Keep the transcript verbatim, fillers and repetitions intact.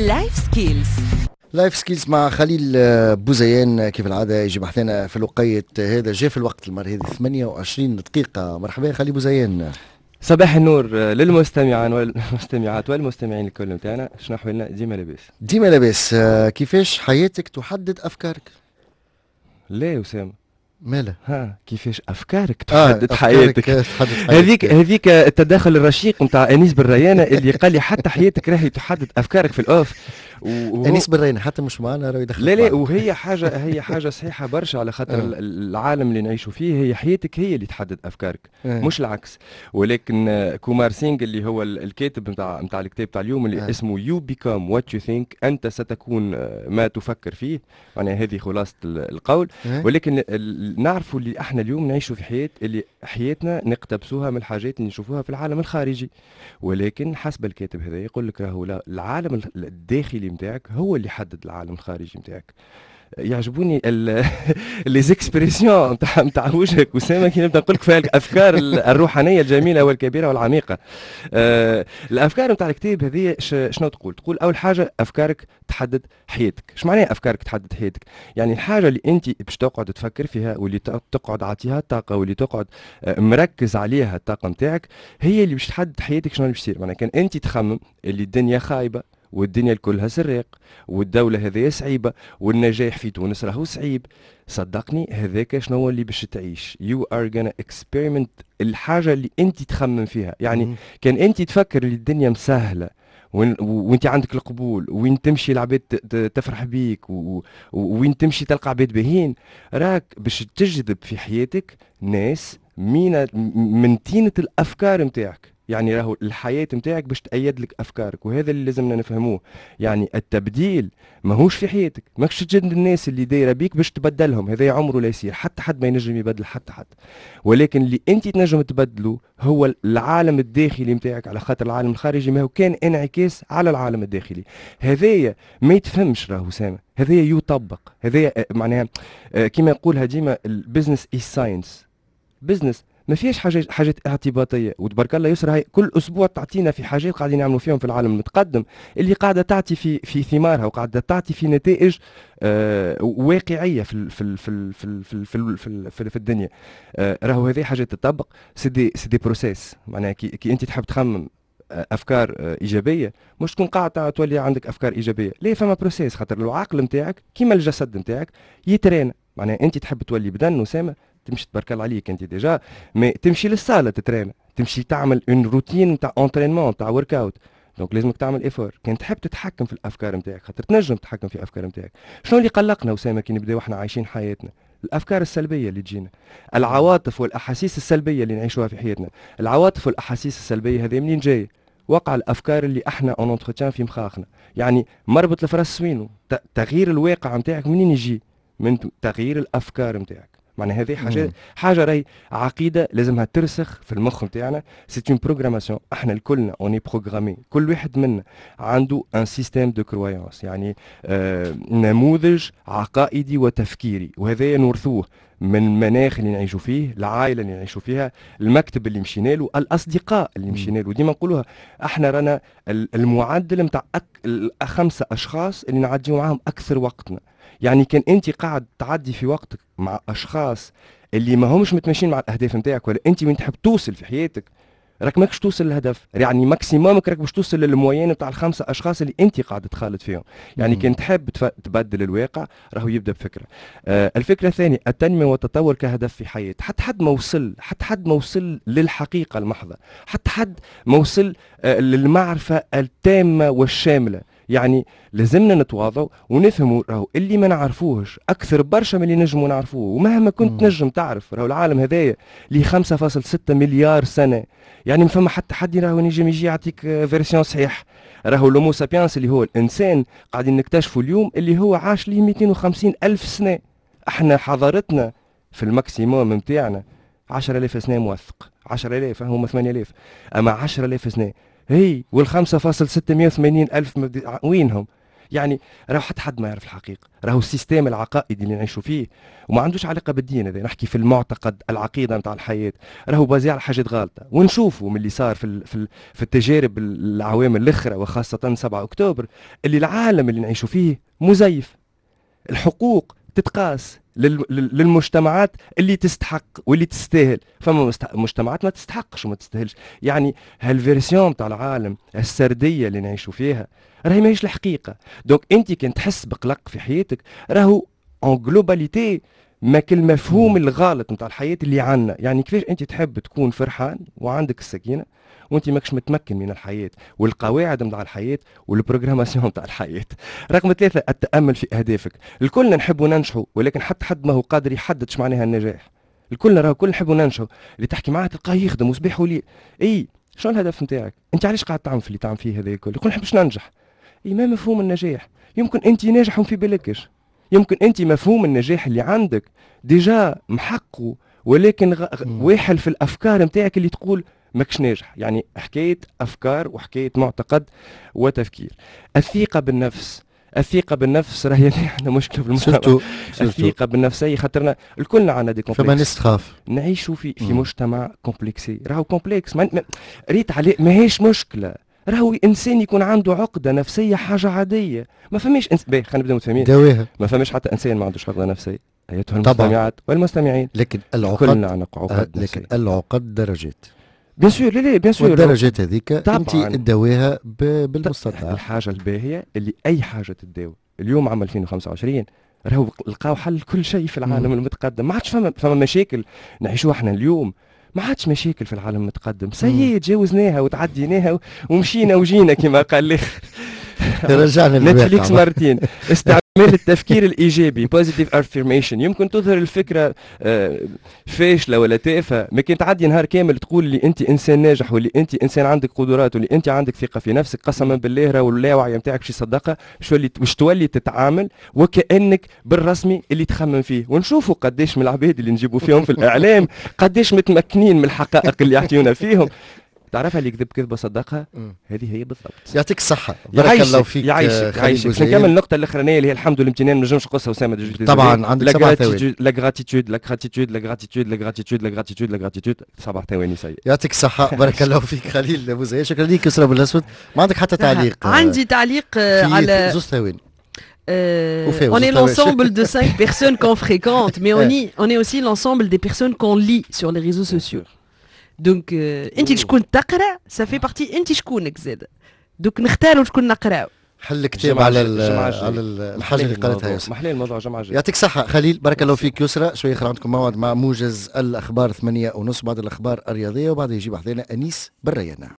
لايف سكيلز. لايف سكيلز مع خليل بوزيان كيف العادة يجي بحثنا في الوقيت هذا جاء في الوقت المرة هذه ثمانية وعشرين دقيقة. مرحبا خليل بوزيان. صباح النور للمستمعين والمستمعات والمستمعين الكل نتاعنا. شنو أحوالنا؟ ديما لاباس ديما لاباس. كيفاش حياتك تحدد أفكارك؟ لا أسامة ماله؟ ها كيفاش أفكارك تحدد آه حياتك؟ هذيك هذيك التداخل الرشيق نتاع أنيس بالريانة اللي قال لي حتى حياتك راهي تحدد أفكارك في الأوف. أنيس بالريانة حتى مش معنا راه يدخل. لا لا وهي حاجة هي حاجة صحيحة برشا على خاطر آه. العالم اللي نعيشوا فيه هي حياتك هي اللي تحدد أفكارك آه. مش العكس. ولكن كومار سينغ اللي هو الكاتب نتاع نتاع الكتاب تاع اليوم اللي آه. اسمه You Become What You Think، أنت ستكون ما تفكر فيه، يعني هذه خلاصة القول. آه. ولكن نعرفوا اللي احنا اليوم نعيشوا في حياة اللي حياتنا نقتبسوها من الحاجات اللي نشوفوها في العالم الخارجي. ولكن حسب الكاتب هذا يقول لك راهو العالم الداخلي نتاعك هو اللي يحدد العالم الخارجي نتاعك. يعجبوني لي زيكسبريسيون نتاع نتاع وجهك اسامه كي نبدا نقول لك فيها الافكار الروحانيه الجميله والكبيره والعميقه. آه الافكار نتاع الكتاب هذه شنو تقول؟ تقول اول حاجه افكارك تحدد حياتك. ايش معناها افكارك تحدد حياتك؟ يعني الحاجه اللي انت باش تقعد تفكر فيها واللي تقعد عاطيها الطاقه واللي تقعد مركز عليها الطاقه نتاعك هي اللي باش تحدد حياتك. شنو اللي باش يصير؟ معناها كان انت تخمم اللي الدنيا خايبه والدنيا كلها سراق والدولة هذه صعيبة والنجاح في تونس راهو صعيب، صدقني هذاك شنو هو اللي باش تعيش. You are gonna experiment الحاجة اللي انت تخمم فيها. يعني م- كان انت تفكر اللي الدنيا مسهلة وانت عندك القبول وين تمشي العباد تفرح بيك وين تمشي تلقى عباد باهين، راك باش تجذب في حياتك ناس من من طينة الافكار نتاعك. يعني راهو الحياة نتاعك باش تأيد لك أفكارك، وهذا اللي لازمنا نفهموه. يعني التبديل ماهوش في حياتك، ماكش تجد الناس اللي دايرة بيك باش تبدلهم، هذا عمره لا يصير. حتى حد ما ينجم يبدل حتى حد، ولكن اللي انت تنجم تبدله هو العالم الداخلي نتاعك، على خاطر العالم الخارجي ما هو كان انعكاس على العالم الداخلي. هذايا ما يتفهمش راهو سامة، هذايا يطبق. هذايا معناها كما يقولها ديما البزنس إز ساينس. بزنس ما فيهاش حاجات حاجات اعتباطيه، وتبارك الله يسرى هاي كل اسبوع تعطينا في حاجات قاعدين نعملوا فيهم في العالم المتقدم اللي قاعده تعطي في في ثمارها وقاعده تعطي في نتائج آه واقعيه في في في في في في, في, في, في الدنيا. آه راهو هذه حاجات تطبق. سي دي سي دي بروسيس. معناها كي, كي انت تحب تخمم افكار آه ايجابيه، مش تكون قاعده تولي عندك افكار ايجابيه. ليه؟ فما بروسيس، خاطر العقل نتاعك كيما الجسد نتاعك يترينا. معناها انت تحب تولي بدن وسامه تمشي تبارك الله عليك انت ديجا، مي تمشي للصاله تترينا، تمشي تعمل اون روتين نتاع اونترينمون نتاع ورك اوت. دونك لازمك تعمل ايفور. كان تحب تتحكم في الافكار نتاعك، خاطر تنجم تتحكم في الافكار نتاعك. شنو اللي قلقنا وسامه كي نبداو احنا عايشين حياتنا؟ الافكار السلبيه اللي تجينا، العواطف والاحاسيس السلبيه اللي نعيشوها في حياتنا. العواطف والاحاسيس السلبيه هذه منين جايه؟ وقع الافكار اللي احنا اون انتروتيان في مخاخنا. يعني مربط الفرس وينو؟ تغيير الواقع نتاعك منين يجي؟ من تغيير الافكار نتاعك. معنى هذه حاجه حاجه راهي عقيده لازمها ترسخ في المخ نتاعنا. سي اون بروغراماسيون. احنا الكلنا اوني بروغرامي، كل واحد منا عنده ان سيستيم دو كرويانس، يعني آه نموذج عقائدي وتفكيري، وهذا نورثوه من المناخ اللي نعيشوا فيه، العائله اللي نعيشوا فيها، المكتب اللي مشينا له، الاصدقاء اللي مشينا له. ديما نقولوها احنا رانا المعدل نتاع خمسه اشخاص اللي نعديو معاهم اكثر وقتنا. يعني كان انت قاعد تعدي في وقتك مع اشخاص اللي ما همش متماشيين مع الاهداف نتاعك، ولا انت وين تحب توصل في حياتك، راك ماكش توصل للهدف. يعني ماكسيمومك راك باش توصل للموين نتاع الخمسه اشخاص اللي انت قاعد تخالط فيهم. يعني كان تحب تبدل الواقع راهو يبدا بفكره. آه الفكره الثانيه التنميه والتطور كهدف في حياه. حتى حد ما وصل، حتى حد ما وصل للحقيقه المحضه، حتى حد ما وصل آه للمعرفه التامه والشامله. يعني لازمنا نتواضعوا ونفهموا راهو اللي ما نعرفوهش اكثر برشا من اللي نجموا نعرفوه. ومهما كنت مم. نجم تعرف راهو العالم هذايا اللي خمسة فاصلة ستة مليار سنه، يعني ما فما حتى حد راهو نجم يجي يعطيك فيرسيون صحيح. راهو لومو سابيانس اللي هو الانسان قاعدين نكتشفوا اليوم اللي هو عاش ليه مئتين وخمسين الف سنه. احنا حضارتنا في الماكسيموم نتاعنا عشرة آلاف سنه موثق، عشرة آلاف هما ثمانية آلاف، اما عشرة آلاف سنه هي والخمسة فاصل ستمائة وثمانين ألف وينهم؟ يعني راهو حتى حد ما يعرف الحقيقه، راهو السيستم العقائدي اللي نعيشوا فيه وما عندوش علاقه بالدين، هذا نحكي في المعتقد العقيده نتاع الحياه، راهو بازي على حاجات غالطه. ونشوفوا من اللي صار في ال في, ال في التجارب العوام الاخرى وخاصه سبعة اكتوبر اللي العالم اللي نعيشوا فيه مزيف. الحقوق تتقاس للمجتمعات اللي تستحق واللي تستاهل، فما مجتمعات ما تستحقش وما تستاهلش. يعني هالفيرسيون تاع العالم السرديه اللي نعيشوا فيها راهي ماهيش الحقيقه. دونك انت كان تحس بقلق في حياتك راهو اون جلوباليتي ما كل مفهوم الغالط نتاع الحياه اللي عندنا. يعني كيفاش انت تحب تكون فرحان وعندك السكينه وانت ماكش متمكن من الحياه والقواعد نتاع الحياه والبروغراماسيون نتاع الحياه. رقم ثلاثة التامل في اهدافك. الكل نحبوا ننجحوا، ولكن حتى حد ما هو قادر يحدد اش معناها النجاح. الكل راهو الكل نحبوا ننجحوا، اللي تحكي معاه تلقاه يخدم وصباح وليل. اي شنو الهدف نتاعك؟ انت علاش قاعد تعمل في اللي تعمل فيه هذا الكل؟ يقول نحبش ننجح. اي ما مفهوم النجاح؟ يمكن انت ناجح وفي بالكش، يمكن انت مفهوم النجاح اللي عندك ديجا محقه، ولكن غ... واحل في الافكار نتاعك اللي تقول ماكش ناجح. يعني حكايه افكار وحكايه معتقد وتفكير. الثقه بالنفس، الثقه بالنفس راهي احنا مشكله في المجتمع. الثقه بالنفس هي خاطرنا الكلنا عندنا دي كومبلكس، فما ناس تخاف نعيشوا في في مجتمع كومبلكسي. راهو كومبلكس ما... ما... ريت عليه ماهيش مشكله، راهو انسان يكون عنده عقده نفسيه حاجه عاديه. ما فماش انس... باهي خلينا نبداو متفاهمين، داويها. ما فماش حتى انسان ما عندوش عقده نفسيه ايتها المستمعات والمستمعين. لكن العقد كلنا عندنا عقد آه لكن العقد درجات. بيان سور لا لا بيان سور والدرجات هذيك انت تداويها بالمستطاع. الحاجه الباهيه اللي اي حاجه تداوى اليوم عام ألفين وخمسة وعشرين راهو لقاو حل كل شيء في العالم مم. المتقدم. ما عادش فما فما مشاكل نعيشوها احنا اليوم، ما عادش مشاكل في العالم المتقدم. سيد تجاوزناها وتعديناها ومشينا وجينا كما قال لي رجعنا نتفليكس مرتين. استعمال التفكير الايجابي بوزيتيف افيرميشن. يمكن تظهر الفكره فاشله ولا تافهه، ما كنت تعدي نهار كامل تقول لي انت انسان ناجح واللي انت انسان عندك قدرات واللي انت عندك ثقه في نفسك، قسما بالله راهو اللاوعي نتاعك باش يصدقها، باش تولي تتعامل وكانك بالرسمي اللي تخمم فيه. ونشوفوا قداش من العباد اللي نجيبوا فيهم في الاعلام قداش متمكنين من الحقائق اللي يعطيونا فيهم. تعرفها اللي يكذب كذبه صدقها، هذه هي بالضبط. يعطيك الصحه، بارك الله فيك. يعيشك يعيشك. باش نكمل النقطه الاخرانيه اللي هي الحمد والامتنان. ما نجمش نقصها اسامه طبعا عندك سبع ثواني. لا غراتيتود لا غراتيتود لا غراتيتود لا غراتيتود لا غراتيتود لا غراتيتود سبع ثواني سيء. يعطيك الصحه، بارك الله فيك خليل بوزيان. شكرا لك يسرى بالاسود. ما عندك حتى تعليق؟ عندي تعليق على زوج ثواني. Euh, on est l'ensemble de cinq personnes qu'on fréquente, mais on, y, on est aussi l'ensemble des personnes qu'on lit sur les réseaux sociaux. دونك انت شكون تقرا ça fait partie انت شكونك زاد. دونك نختاروا شكون نقراو. حل كتاب على على الحاجه اللي قالتها ياسر. محلي الموضوع جمعه جاي. يعطيك الصحه خليل، بارك الله فيك. يسرى شويه اخر عندكم موعد مع موجز الاخبار ثمانية ونص بعد الاخبار الرياضيه، وبعد يجي بحثنا انيس بالريانه.